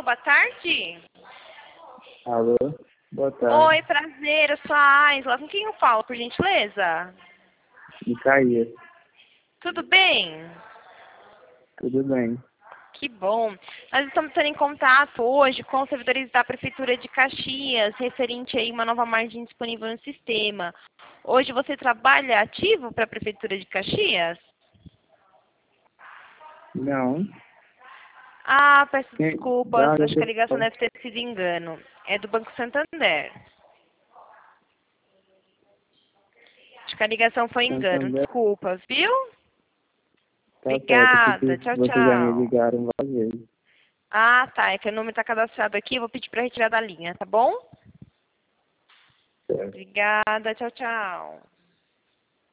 boa tarde. Alô, boa tarde. Oi, prazer, eu sou a Aisla. Com quem eu falo, por gentileza? Micaías, Tudo bem? tudo bem? Que bom. Nós estamos entrando em contato hoje com os servidores da Prefeitura de Caxias, referente aí uma nova margem disponível no sistema. Hoje você trabalha ativo para a Prefeitura de Caxias? Não. Ah, peço Quem? desculpas, Da acho que a ligação recepção. deve ter sido engano. É do Banco Santander. Acho que a ligação foi engano, Santander, desculpas, viu? tá certo, Obrigada, porque tchau, vocês já me tchau. ligaram várias vezes. Ah, tá, é que o nome está cadastrado aqui, eu vou pedir para retirar da linha, tá bom? Certo. Obrigada, tchau, tchau.